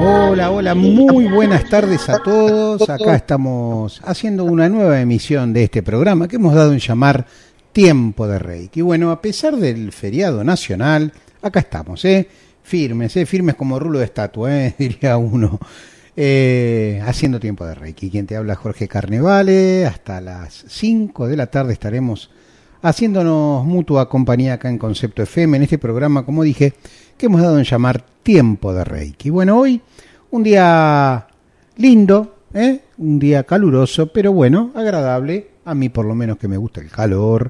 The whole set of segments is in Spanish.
Hola, hola, muy buenas tardes a todos. Acá estamos haciendo una nueva emisión de este programa que hemos dado en llamar Tiempo de Reiki. Y bueno, a pesar del feriado nacional, acá estamos, firmes como rulo de estatua, diría uno, haciendo Tiempo de Reiki. Quien te habla, Jorge Carnevale. Hasta las 5 de la tarde estaremos haciéndonos mutua compañía acá en Concepto FM, en este programa, como dije, que hemos dado en llamar Tiempo de Reiki. Bueno, hoy un día lindo, un día caluroso, pero bueno, agradable, a mí por lo menos que me gusta el calor,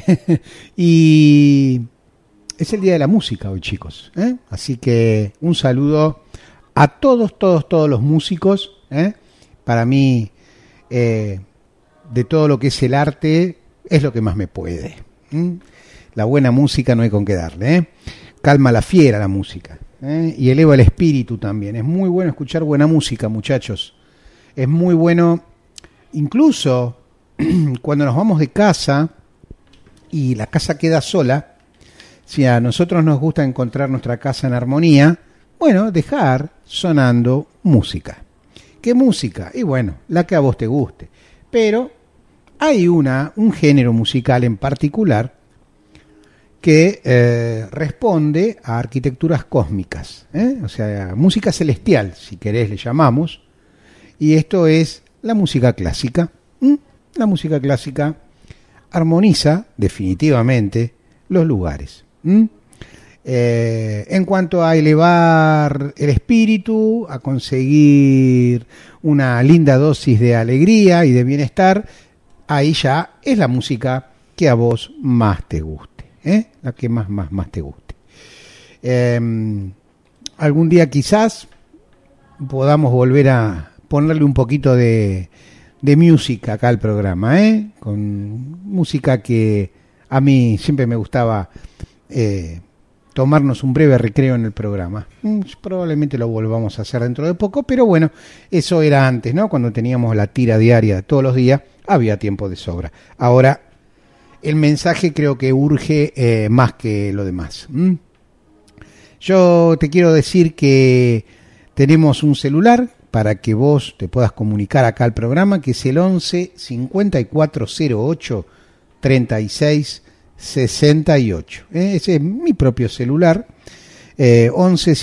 y es el día de la música hoy, chicos, así que un saludo a todos los músicos, para mí, de todo lo que es el arte, es lo que más me puede. La buena música no hay con qué darle, calma la fiera la música, y eleva el espíritu también. Es muy bueno escuchar buena música, muchachos. Es muy bueno, incluso cuando nos vamos de casa y la casa queda sola, si a nosotros nos gusta encontrar nuestra casa en armonía, bueno, dejar sonando música. ¿Qué música? Y bueno, la que a vos te guste. Pero hay un género musical en particular que responde a arquitecturas cósmicas, o sea, música celestial, si querés le llamamos, y esto es la música clásica. La música clásica armoniza definitivamente los lugares. En cuanto a elevar el espíritu, a conseguir una linda dosis de alegría y de bienestar, ahí ya es la música que a vos más te guste. La que más te guste. Algún día quizás podamos volver a ponerle un poquito de música acá al programa, con música que a mí siempre me gustaba tomarnos un breve recreo en el programa. Probablemente lo volvamos a hacer dentro de poco, pero bueno, eso era antes, ¿no? Cuando teníamos la tira diaria todos los días, había tiempo de sobra. Ahora el mensaje creo que urge más que lo demás. Yo te quiero decir que tenemos un celular para que vos te puedas comunicar acá al programa, que es el 11 5408 36 68. Ese es mi propio celular, 11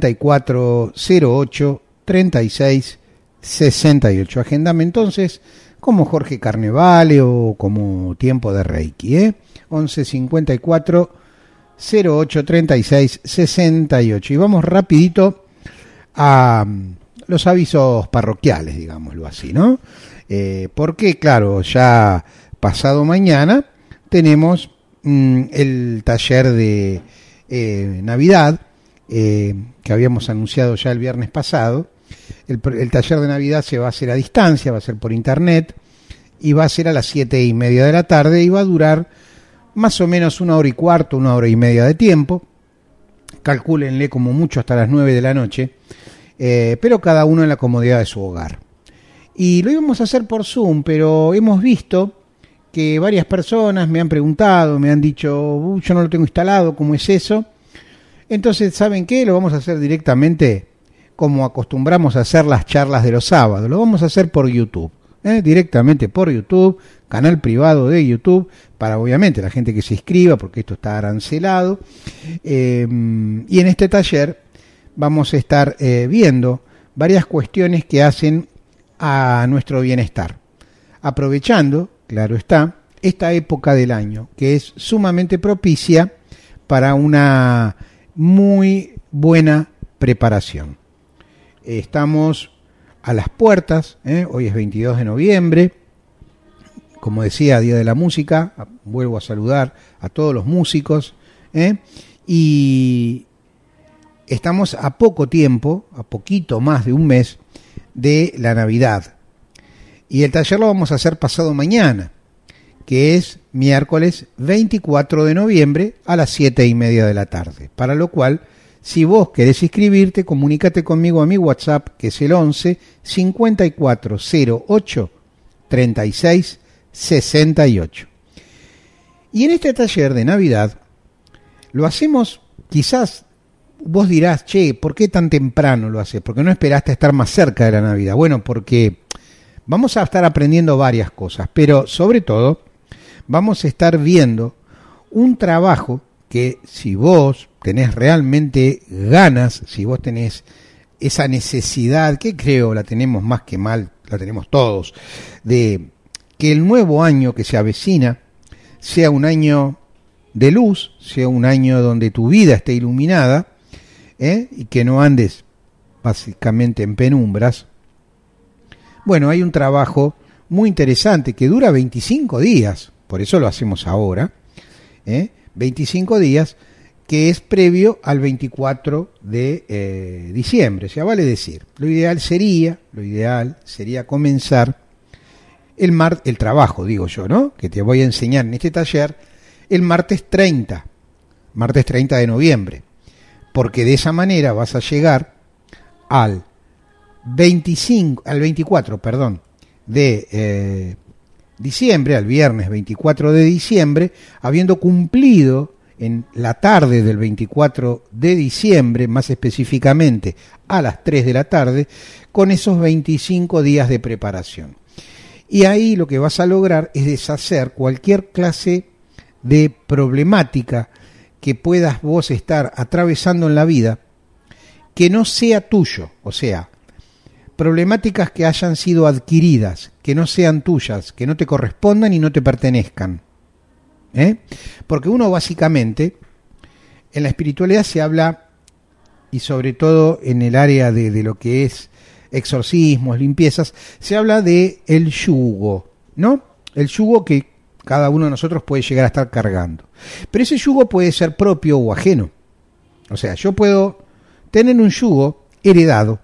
5408 36 68. Agéndame entonces como Jorge Carnevale o como Tiempo de Reiki, 11 54 08 36 68. Y vamos rapidito a los avisos parroquiales, digámoslo así, ¿no? Porque, claro, ya pasado mañana tenemos el taller de Navidad, que habíamos anunciado ya el viernes pasado. El taller de Navidad se va a hacer a distancia, va a ser por internet, y va a ser a las 7:30 de la tarde, y va a durar más o menos 1 hora y cuarto, 1 hora y media de tiempo. Calcúlenle como mucho hasta las 9 de la noche, pero cada uno en la comodidad de su hogar. Y lo íbamos a hacer por Zoom, pero hemos visto que varias personas me han preguntado, me han dicho, yo no lo tengo instalado, ¿cómo es eso? Entonces, ¿saben qué? Lo vamos a hacer directamente como acostumbramos a hacer las charlas de los sábados. Lo vamos a hacer por YouTube, directamente por YouTube, canal privado de YouTube, para obviamente la gente que se inscriba, porque esto está arancelado. Y en este taller vamos a estar viendo varias cuestiones que hacen a nuestro bienestar, aprovechando, claro está, esta época del año, que es sumamente propicia para una muy buena preparación. Estamos a las puertas, hoy es 22 de noviembre, como decía, Día de la Música. Vuelvo a saludar a todos los músicos, y estamos a poco tiempo, a poquito más de un mes de la Navidad, y el taller lo vamos a hacer pasado mañana, que es miércoles 24 de noviembre a las 7:30 de la tarde, para lo cual, si vos querés inscribirte, comunícate conmigo a mi WhatsApp, que es el 11 5408 36 68. Y en este taller de Navidad lo hacemos quizás vos dirás, che, ¿por qué tan temprano lo haces? ¿Por qué no esperaste a estar más cerca de la Navidad? Bueno, porque vamos a estar aprendiendo varias cosas, pero sobre todo vamos a estar viendo un trabajo que si vos tenés realmente ganas, si vos tenés esa necesidad, que creo la tenemos más que mal, la tenemos todos, de que el nuevo año que se avecina sea un año de luz, sea un año donde tu vida esté iluminada, y que no andes básicamente en penumbras. Bueno, hay un trabajo muy interesante que dura 25 días, por eso lo hacemos ahora, 25 días, que es previo al 24 de diciembre. O sea, vale decir, lo ideal sería comenzar el trabajo, digo yo, ¿no? Que te voy a enseñar en este taller el martes 30 de noviembre, porque de esa manera vas a llegar al 24, de diciembre, al viernes 24 de diciembre, habiendo cumplido en la tarde del 24 de diciembre, más específicamente a las 3 de la tarde, con esos 25 días de preparación. Y ahí lo que vas a lograr es deshacer cualquier clase de problemática que puedas vos estar atravesando en la vida que no sea tuyo, o sea, problemáticas que hayan sido adquiridas, que no sean tuyas, que no te correspondan y no te pertenezcan. Porque uno básicamente, en la espiritualidad se habla, y sobre todo en el área de lo que es exorcismos, limpiezas, se habla de el yugo, ¿no? El yugo que cada uno de nosotros puede llegar a estar cargando. Pero ese yugo puede ser propio o ajeno. O sea, yo puedo tener un yugo heredado,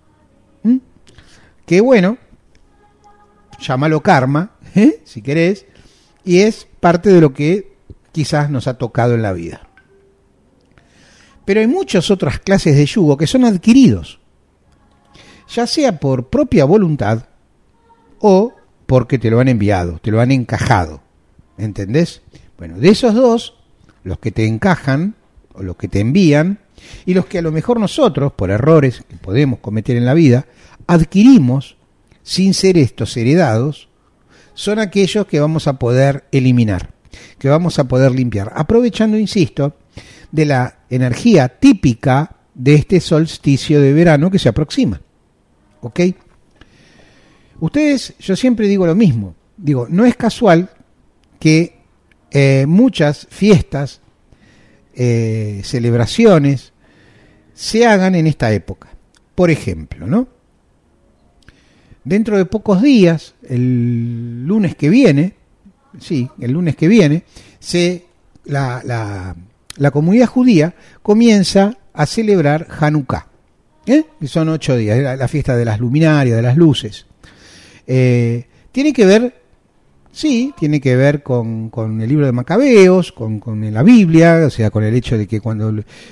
que bueno, llámalo karma, si querés, y es parte de lo que quizás nos ha tocado en la vida. Pero hay muchas otras clases de yugo que son adquiridos, ya sea por propia voluntad o porque te lo han enviado, te lo han encajado. ¿Entendés? Bueno, de esos dos, los que te encajan o los que te envían, y los que a lo mejor nosotros, por errores que podemos cometer en la vida, adquirimos sin ser estos heredados, son aquellos que vamos a poder eliminar, que vamos a poder limpiar, aprovechando, insisto, de la energía típica de este solsticio de verano que se aproxima. ¿Ok? Ustedes, yo siempre digo lo mismo, digo, no es casual que muchas fiestas, celebraciones, se hagan en esta época. Por ejemplo, ¿no? Dentro de pocos días, el lunes que viene, la comunidad judía comienza a celebrar Hanukkah, que son 8 días, la fiesta de las luminarias, de las luces. Tiene que ver con el libro de Macabeos, con la Biblia, o sea, con el hecho de que cuando,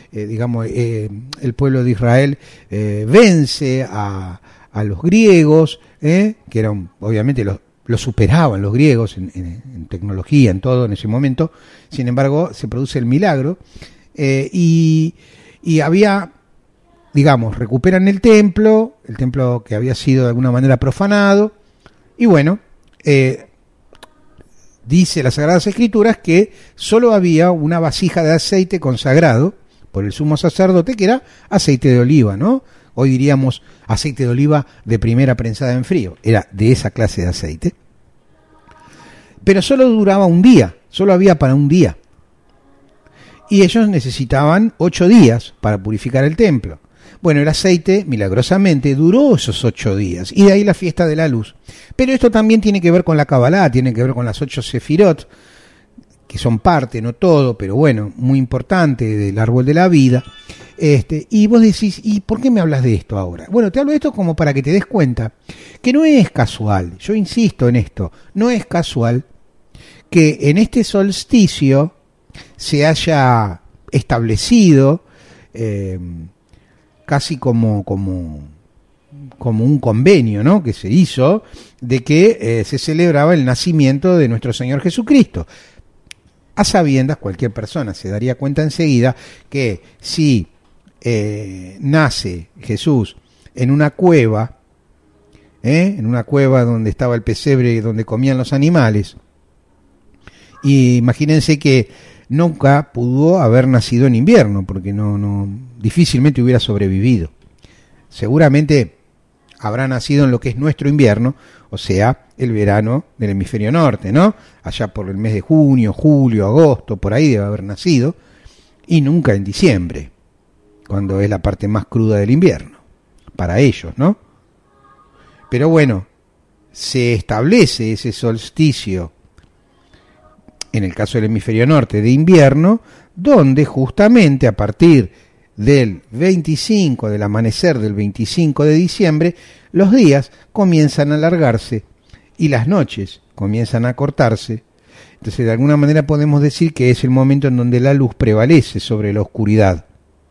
el pueblo de Israel vence a los griegos, que eran, obviamente, los superaban los griegos en tecnología, en todo, en ese momento. Sin embargo, se produce el milagro, y había, recuperan el templo que había sido de alguna manera profanado, y bueno, dice las Sagradas Escrituras que solo había una vasija de aceite consagrado por el sumo sacerdote, que era aceite de oliva, ¿no? Hoy diríamos aceite de oliva de primera prensada en frío. Era de esa clase de aceite. Pero solo duraba un día, solo había para un día. Y ellos necesitaban 8 días para purificar el templo. Bueno, el aceite, milagrosamente, duró esos 8 días, y de ahí la fiesta de la luz. Pero esto también tiene que ver con la Kabbalah, tiene que ver con las 8 sefirot, que son parte, no todo, pero bueno, muy importante del árbol de la vida. Y vos decís, ¿y por qué me hablas de esto ahora? Bueno, te hablo de esto como para que te des cuenta que no es casual, yo insisto en esto, no es casual que en este solsticio se haya establecido casi como un convenio, ¿no?, que se hizo de que se celebraba el nacimiento de nuestro Señor Jesucristo. A sabiendas, cualquier persona se daría cuenta enseguida que si nace Jesús en una cueva donde estaba el pesebre donde comían los animales. Y imagínense que nunca pudo haber nacido en invierno, porque no difícilmente hubiera sobrevivido. Seguramente habrá nacido en lo que es nuestro invierno, o sea, el verano del hemisferio norte, ¿no? Allá por el mes de junio, julio, agosto, por ahí debe haber nacido, y nunca en diciembre, cuando es la parte más cruda del invierno, para ellos, ¿no? Pero bueno, se establece ese solsticio, en el caso del hemisferio norte, de invierno, donde justamente a partir del 25, del amanecer del 25 de diciembre, los días comienzan a alargarse y las noches comienzan a acortarse. Entonces, de alguna manera podemos decir que es el momento en donde la luz prevalece sobre la oscuridad.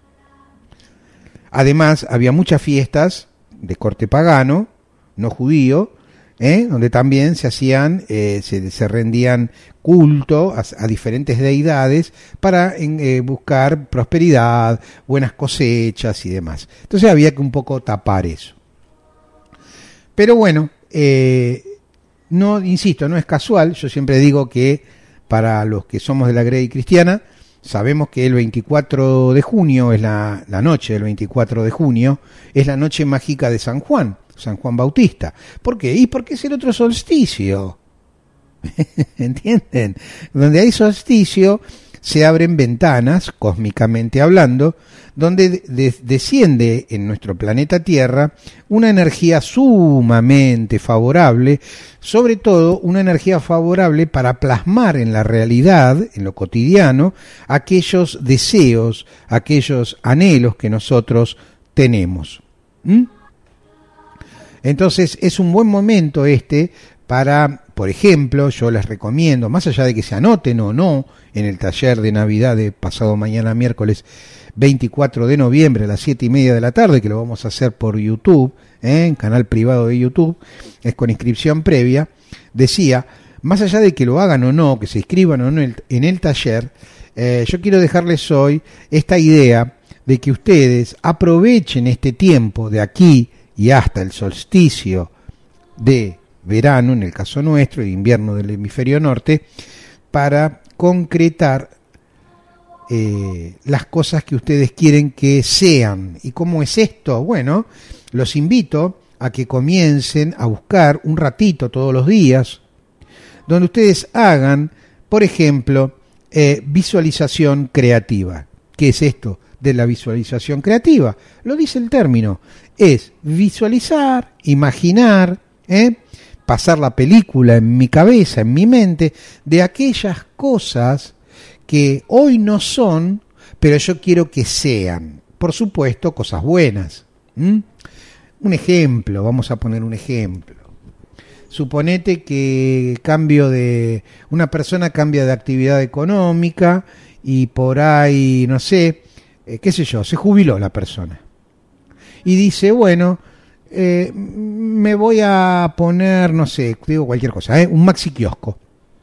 Además, había muchas fiestas de corte pagano, no judío, donde también se hacían, se rendían culto a diferentes deidades para buscar prosperidad, buenas cosechas y demás. Entonces había que un poco tapar eso. Pero bueno, no, insisto, no es casual. Yo siempre digo que para los que somos de la Grey cristiana, sabemos que el 24 de junio es la noche del 24 de junio, es la noche mágica de San Juan Bautista. ¿Por qué? Y porque es el otro solsticio. ¿Entienden? Donde hay solsticio se abren ventanas, cósmicamente hablando, donde desciende en nuestro planeta Tierra una energía sumamente favorable, sobre todo una energía favorable para plasmar en la realidad, en lo cotidiano, aquellos deseos, aquellos anhelos que nosotros tenemos. Entonces es un buen momento para, por ejemplo, yo les recomiendo, más allá de que se anoten o no en el taller de Navidad de pasado mañana miércoles 24 de noviembre a las 7:30 de la tarde, que lo vamos a hacer por YouTube, en canal privado de YouTube, es con inscripción previa, decía, más allá de que lo hagan o no, que se inscriban o no en el taller, yo quiero dejarles hoy esta idea de que ustedes aprovechen este tiempo de aquí y hasta el solsticio de verano, en el caso nuestro, de invierno del hemisferio norte, para concretar las cosas que ustedes quieren que sean. ¿Y cómo es esto? Bueno, los invito a que comiencen a buscar un ratito todos los días, donde ustedes hagan, por ejemplo, visualización creativa. ¿Qué es esto de la visualización creativa? Lo dice el término. Es visualizar, imaginar, pasar la película en mi cabeza, en mi mente, de aquellas cosas que hoy no son, pero yo quiero que sean. Por supuesto, cosas buenas. Un ejemplo, vamos a poner un ejemplo. Suponete que una persona cambia de actividad económica y por ahí, no sé, qué sé yo, se jubiló la persona. Y dice, bueno, me voy a poner, no sé, digo cualquier cosa, un maxi kiosco.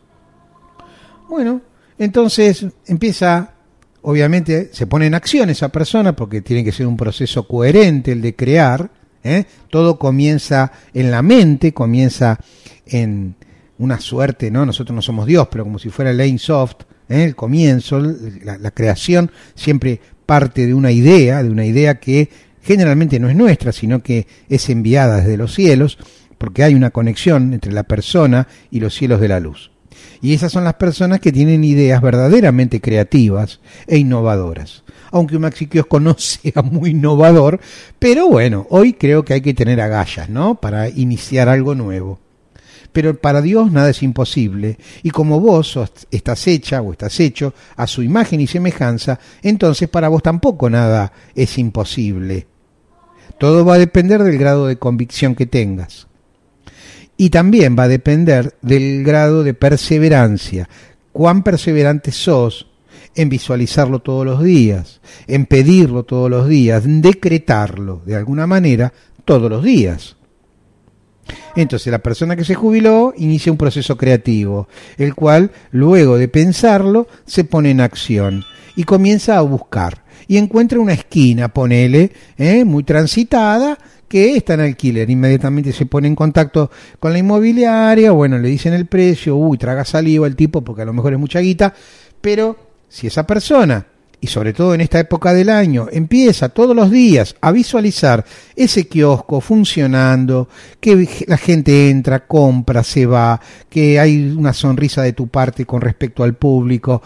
Bueno, entonces empieza, obviamente se pone en acción esa persona porque tiene que ser un proceso coherente el de crear. Todo comienza en la mente, comienza en una suerte, ¿no? Nosotros no somos Dios, pero como si fuera el Ein Sof, el comienzo, la creación siempre parte de una idea que generalmente no es nuestra, sino que es enviada desde los cielos, porque hay una conexión entre la persona y los cielos de la luz. Y esas son las personas que tienen ideas verdaderamente creativas e innovadoras. Aunque un maxi kiosco no sea muy innovador, pero bueno, hoy creo que hay que tener agallas, ¿no? Para iniciar algo nuevo. Pero para Dios nada es imposible, y como vos estás hecha o estás hecho a su imagen y semejanza, entonces para vos tampoco nada es imposible. Todo va a depender del grado de convicción que tengas. Y también va a depender del grado de perseverancia. Cuán perseverante sos en visualizarlo todos los días, en pedirlo todos los días, en decretarlo de alguna manera todos los días. Entonces la persona que se jubiló inicia un proceso creativo, el cual luego de pensarlo se pone en acción y comienza a buscar. y encuentra una esquina, ponele, muy transitada, que está en alquiler. Inmediatamente se pone en contacto con la inmobiliaria, bueno, le dicen el precio, traga saliva el tipo porque a lo mejor es mucha guita, pero si esa persona, y sobre todo en esta época del año, empieza todos los días a visualizar ese kiosco funcionando, que la gente entra, compra, se va, que hay una sonrisa de tu parte con respecto al público,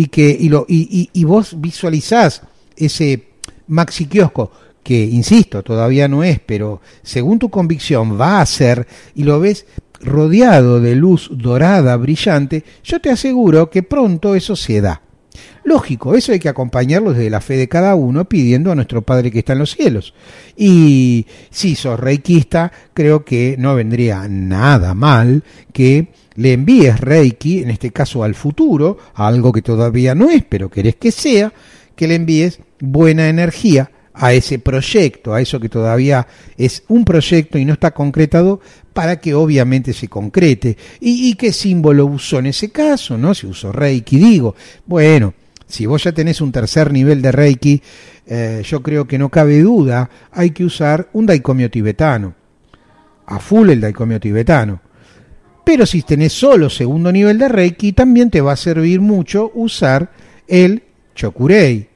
y vos visualizás ese maxi kiosco, que insisto, todavía no es, pero según tu convicción va a ser, y lo ves rodeado de luz dorada, brillante, yo te aseguro que pronto eso se da. Lógico, eso hay que acompañarlo desde la fe de cada uno, pidiendo a nuestro Padre que está en los cielos. Y si sos reikista, creo que no vendría nada mal que le envíes reiki, en este caso al futuro, a algo que todavía no es, pero querés que sea, que le envíes buena energía a ese proyecto, a eso que todavía es un proyecto y no está concretado, para que obviamente se concrete. ¿Y qué símbolo usó en ese caso? ¿No? Si usó Reiki, digo, bueno, si vos ya tenés un tercer nivel de Reiki, yo creo que no cabe duda, hay que usar un daikomio tibetano, a full el daikomio tibetano. Pero si tenés solo segundo nivel de Reiki, también te va a servir mucho usar el Chokurei.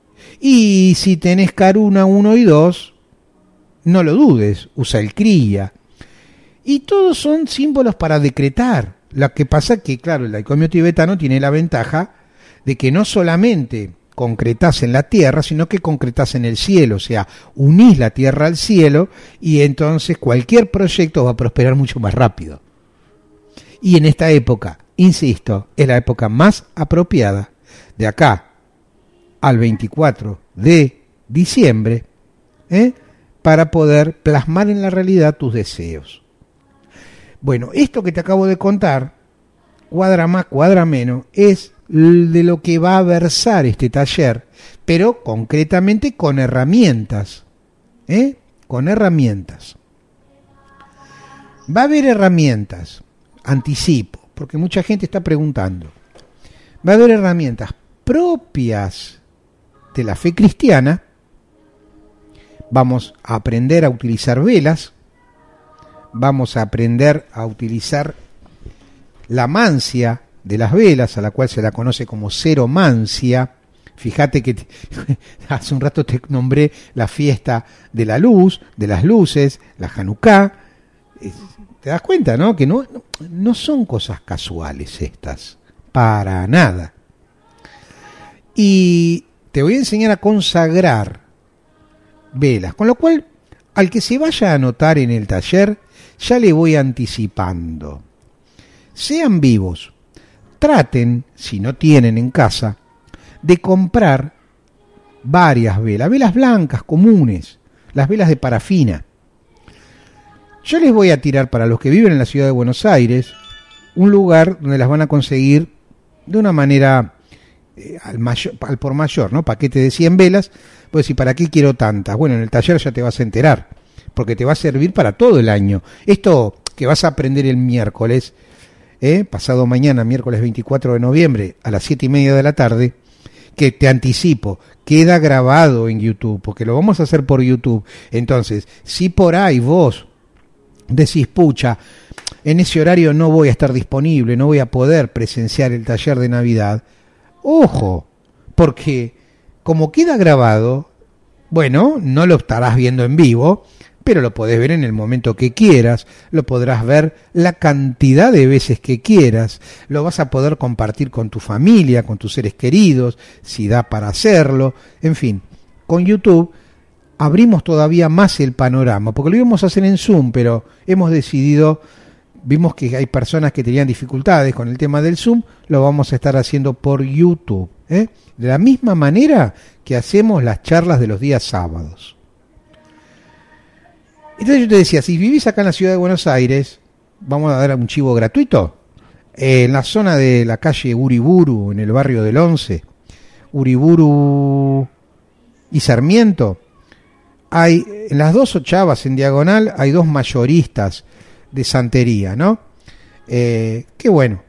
Y si tenés Karuna 1 y 2, no lo dudes, usa el Kriya. Y todos son símbolos para decretar. Lo que pasa que, claro, el daikomio tibetano tiene la ventaja de que no solamente concretás en la tierra, sino que concretás en el cielo. O sea, unís la tierra al cielo y entonces cualquier proyecto va a prosperar mucho más rápido. Y en esta época, insisto, es la época más apropiada, de acá al 24 de diciembre, para poder plasmar en la realidad tus deseos. Bueno, esto que te acabo de contar, cuadra más, cuadra menos, es de lo que va a versar este taller, pero concretamente con herramientas, con herramientas. Va a haber herramientas, anticipo, porque mucha gente está preguntando. Va a haber herramientas propias de la fe cristiana. Vamos a aprender a utilizar velas, vamos a aprender a utilizar la mancia de las velas, a la cual se la conoce como ceromancia. Fíjate que hace un rato te nombré la fiesta de la luz, de las luces, la Hanukkah. Te das cuenta, ¿no? Que no son cosas casuales estas, para nada. Y te voy a enseñar a consagrar velas, con lo cual al que se vaya a anotar en el taller ya le voy anticipando. Sean vivos, traten, si no tienen en casa, de comprar varias velas blancas comunes, las velas de parafina. Yo les voy a tirar, para los que viven en la ciudad de Buenos Aires, un lugar donde las van a conseguir de una manera al por mayor, ¿no? Paquete de 100 velas. Pues si ¿para qué quiero tantas? Bueno, en el taller ya te vas a enterar, porque te va a servir para todo el año. Esto que vas a aprender el miércoles, pasado mañana, miércoles 24 de noviembre, a las 7:30 de la tarde, que te anticipo, queda grabado en YouTube, porque lo vamos a hacer por YouTube. Entonces, si por ahí vos decís, pucha, en ese horario no voy a estar disponible, no voy a poder presenciar el taller de Navidad, ojo, porque como queda grabado, bueno, no lo estarás viendo en vivo, pero lo podés ver en el momento que quieras, lo podrás ver la cantidad de veces que quieras, lo vas a poder compartir con tu familia, con tus seres queridos, si da para hacerlo, en fin, con YouTube abrimos todavía más el panorama, porque lo íbamos a hacer en Zoom, pero hemos decidido, vimos que hay personas que tenían dificultades con el tema del Zoom, lo vamos a estar haciendo por YouTube, de la misma manera que hacemos las charlas de los días sábados. Entonces yo te decía, si vivís acá en la ciudad de Buenos Aires, vamos a dar un chivo gratuito, en la zona de la calle Uriburu, en el barrio del Once, Uriburu y Sarmiento, hay en las dos ochavas en diagonal, hay dos mayoristas de santería, ¿no? Que bueno,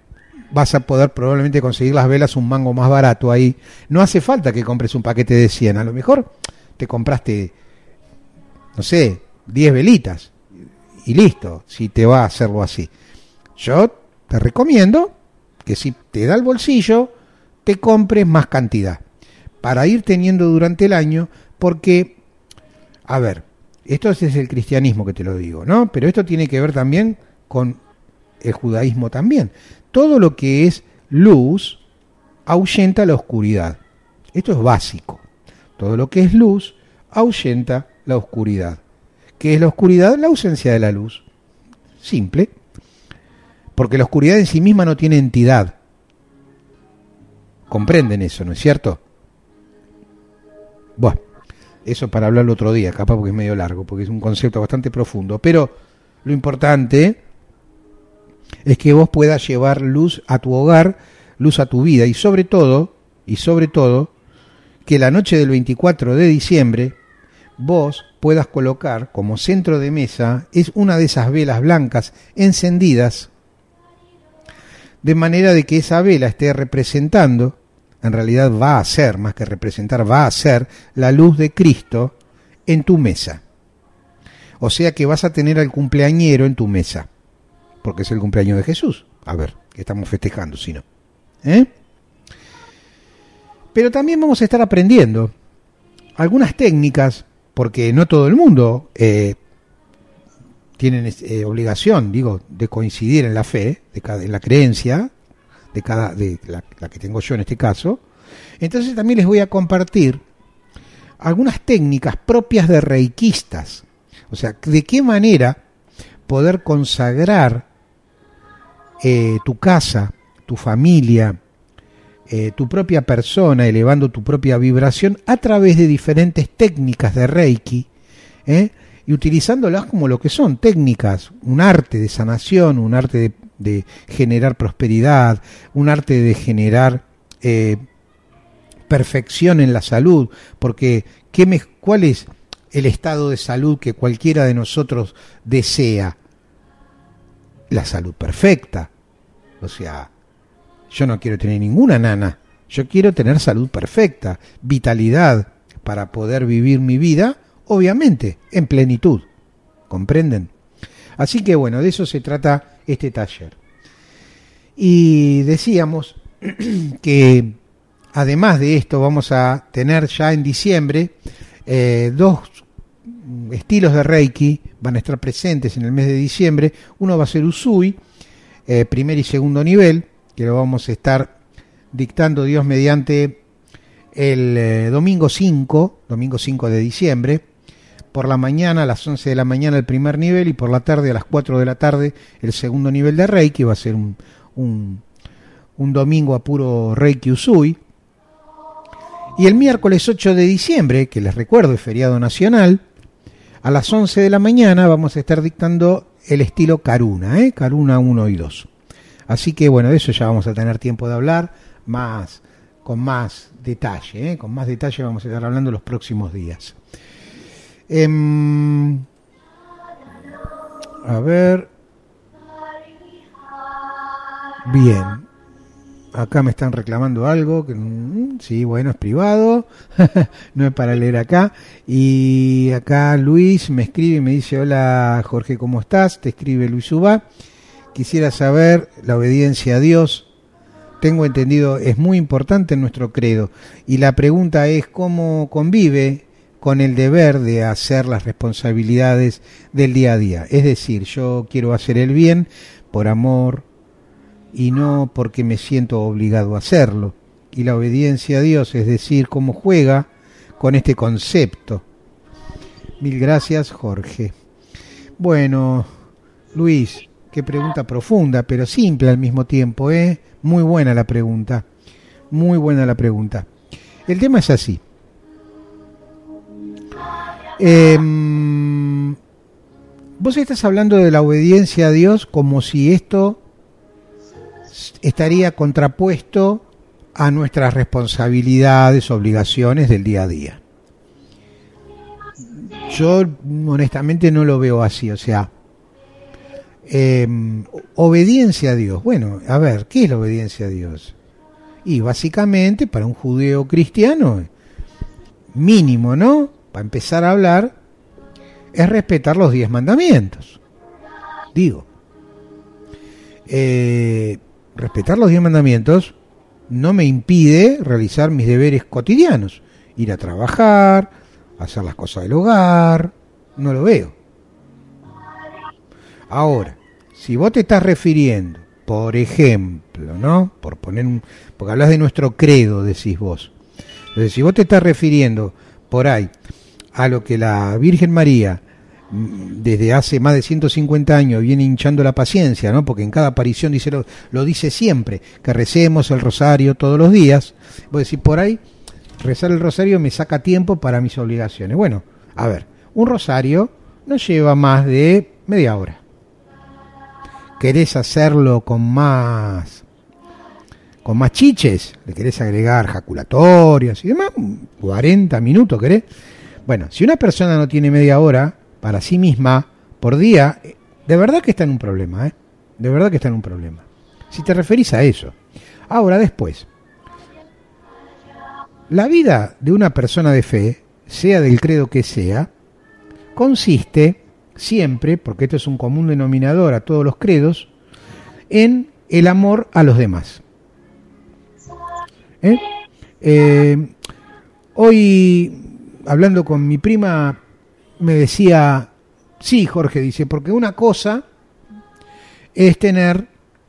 vas a poder probablemente conseguir las velas un mango más barato ahí. No hace falta que compres un paquete de 100, a lo mejor te compraste, no sé, 10 velitas y listo, si te va a hacerlo así. Yo te recomiendo que si te da el bolsillo, te compres más cantidad para ir teniendo durante el año, porque, a ver, esto es el cristianismo que te lo digo, ¿no? Pero esto tiene que ver también con el judaísmo también. Todo lo que es luz ahuyenta la oscuridad. Esto es básico. Todo lo que es luz ahuyenta la oscuridad. ¿Qué es la oscuridad? La ausencia de la luz. Simple. Porque la oscuridad en sí misma no tiene entidad. ¿Comprenden eso, no es cierto? Bueno, eso para hablarlo otro día, capaz porque es medio largo, porque es un concepto bastante profundo. Pero lo importante es que vos puedas llevar luz a tu hogar, luz a tu vida, y sobre todo, que la noche del 24 de diciembre vos puedas colocar como centro de mesa es una de esas velas blancas encendidas, de manera de que esa vela esté representando, en realidad va a ser, más que representar, va a ser la luz de Cristo en tu mesa. O sea que vas a tener al cumpleañero en tu mesa, porque es el cumpleaños de Jesús. A ver, que estamos festejando, si no. Pero también vamos a estar aprendiendo algunas técnicas, porque no todo el mundo tienen obligación, digo, de coincidir en la fe, en la creencia, de la que tengo yo en este caso. Entonces también les voy a compartir algunas técnicas propias de reikistas. O sea, de qué manera poder consagrar tu casa, tu familia, tu propia persona, elevando tu propia vibración a través de diferentes técnicas de Reiki, y utilizándolas como lo que son, técnicas, un arte de sanación, un arte de generar prosperidad, un arte de generar perfección en la salud, porque ¿cuál es el estado de salud que cualquiera de nosotros desea? La salud perfecta. O sea, yo no quiero tener ninguna nana, yo quiero tener salud perfecta, vitalidad, para poder vivir mi vida, obviamente, en plenitud. ¿Comprenden? Así que bueno, de eso se trata este taller. Y decíamos que además de esto vamos a tener ya en diciembre dos estilos de Reiki, van a estar presentes en el mes de diciembre. Uno va a ser Usui, primer y segundo nivel, que lo vamos a estar dictando Dios mediante el domingo 5 de diciembre, por la mañana a las 11 de la mañana el primer nivel y por la tarde a las 4 de la tarde el segundo nivel de Reiki. Va a ser un domingo a puro Reiki Usui. Y el miércoles 8 de diciembre, que les recuerdo es feriado nacional, a las 11 de la mañana vamos a estar dictando el estilo Karuna, Karuna 1 y 2. Así que bueno, de eso ya vamos a tener tiempo de hablar con más detalle, con más detalle vamos a estar hablando los próximos días. A ver. Bien. Acá me están reclamando algo. Sí, bueno, es privado. No es para leer acá. Y acá Luis me escribe y me dice: hola Jorge, ¿cómo estás? Te escribe Luis Ubá. Quisiera saber la obediencia a Dios. Tengo entendido, es muy importante en nuestro credo. Y la pregunta es: ¿cómo convive con el deber de hacer las responsabilidades del día a día? Es decir, yo quiero hacer el bien por amor y no porque me siento obligado a hacerlo. Y la obediencia a Dios, es decir, cómo juega con este concepto. Mil gracias, Jorge. Bueno, Luis, qué pregunta profunda, pero simple al mismo tiempo, Muy buena la pregunta. Muy buena la pregunta. El tema es así. Vos estás hablando de la obediencia a Dios como si esto estaría contrapuesto a nuestras responsabilidades, obligaciones del día a día. Yo honestamente no lo veo así, o sea, obediencia a Dios. Bueno, a ver, ¿qué es la obediencia a Dios? Y básicamente para un judeo cristiano, mínimo, ¿no? Para empezar a hablar, es respetar los 10 mandamientos. Digo, respetar los 10 mandamientos no me impide realizar mis deberes cotidianos, ir a trabajar, hacer las cosas del hogar, no lo veo. Ahora, si vos te estás refiriendo, por ejemplo, ¿no? Porque hablas de nuestro credo, decís vos. Entonces, si vos te estás refiriendo por ahí a lo que la Virgen María desde hace más de 150 años viene hinchando la paciencia, ¿no? Porque en cada aparición lo dice siempre, que recemos el rosario todos los días. Vos decís, por ahí, rezar el rosario me saca tiempo para mis obligaciones. Bueno, a ver, un rosario no lleva más de media hora. ¿Querés hacerlo con más chiches? ¿Le querés agregar jaculatorias y demás? 40 minutos, ¿querés? Bueno, si una persona no tiene media hora para sí misma por día, de verdad que está en un problema, ¿eh? De verdad que está en un problema. Si te referís a eso. Ahora, después, la vida de una persona de fe, sea del credo que sea, consiste siempre, porque esto es un común denominador a todos los credos, en el amor a los demás. Hoy, hablando con mi prima, me decía, sí, Jorge, dice, porque una cosa es tener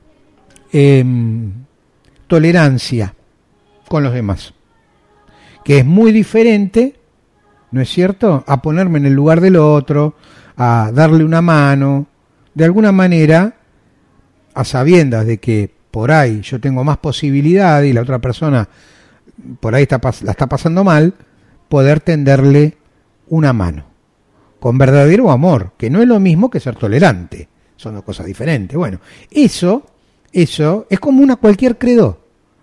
tolerancia con los demás, que es muy diferente, ¿no es cierto?, a ponerme en el lugar del otro, a darle una mano, de alguna manera, a sabiendas de que por ahí yo tengo más posibilidad y la otra persona por ahí la está pasando mal, poder tenderle una mano, con verdadero amor, que no es lo mismo que ser tolerante, son dos cosas diferentes. Bueno, eso es común a cualquier credo,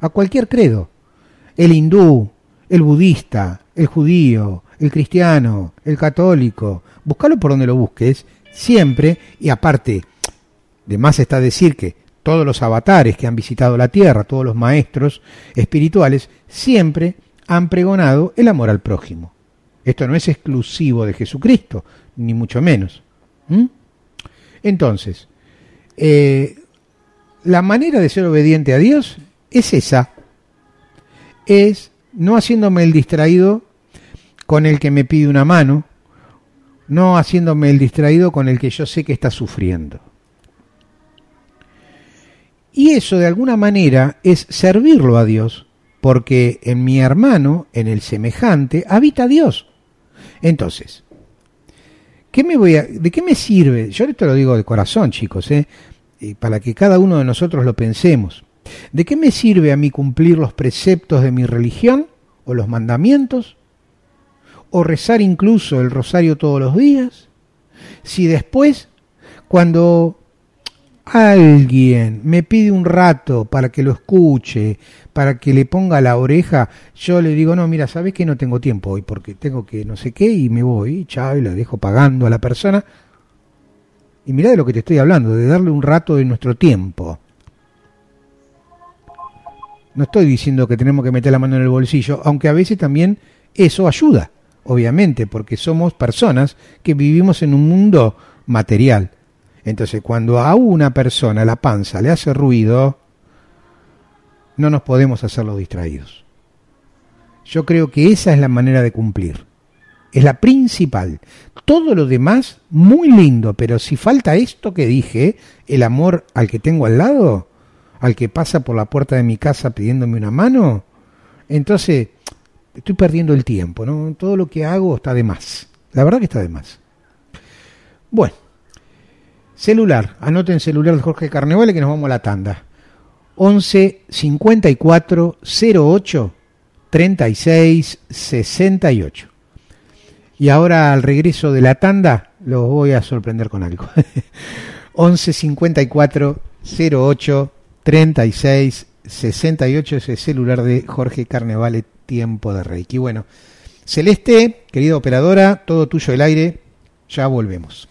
el hindú, el budista, el judío, el cristiano, el católico, búscalo por donde lo busques, siempre, y aparte, de más está decir que todos los avatares que han visitado la tierra, todos los maestros espirituales, siempre han pregonado el amor al prójimo. Esto no es exclusivo de Jesucristo, ni mucho menos. Entonces, la manera de ser obediente a Dios es esa, es no haciéndome el distraído con el que me pide una mano, no haciéndome el distraído con el que yo sé que está sufriendo. Y eso de alguna manera es servirlo a Dios, porque en mi hermano, en el semejante, habita Dios. Entonces, ¿de qué me sirve? Yo esto lo digo de corazón, chicos, para que cada uno de nosotros lo pensemos. ¿De qué me sirve a mí cumplir los preceptos de mi religión o los mandamientos? ¿O rezar incluso el rosario todos los días? Si después, cuando alguien me pide un rato para que lo escuche, para que le ponga la oreja, yo le digo, no, mira, ¿sabes que no tengo tiempo hoy? Porque tengo que no sé qué y me voy, chao, y lo dejo pagando a la persona. Y mirá de lo que te estoy hablando, de darle un rato de nuestro tiempo. No estoy diciendo que tenemos que meter la mano en el bolsillo, aunque a veces también eso ayuda, obviamente, porque somos personas que vivimos en un mundo material. Entonces, cuando a una persona la panza le hace ruido, no nos podemos hacer los distraídos. Yo creo que esa es la manera de cumplir. Es la principal. Todo lo demás, muy lindo, pero si falta esto que dije, el amor al que tengo al lado, al que pasa por la puerta de mi casa pidiéndome una mano, entonces estoy perdiendo el tiempo, ¿no? Todo lo que hago está de más. La verdad que está de más. Bueno. Celular, anoten celular de Jorge Carnevale que nos vamos a la tanda. 11 54 08 36 68. Y ahora al regreso de la tanda los voy a sorprender con algo. 11 54 08 36 68 es el celular de Jorge Carnevale, Tiempo de Reiki. Bueno, Celeste, querida operadora, todo tuyo el aire, ya volvemos.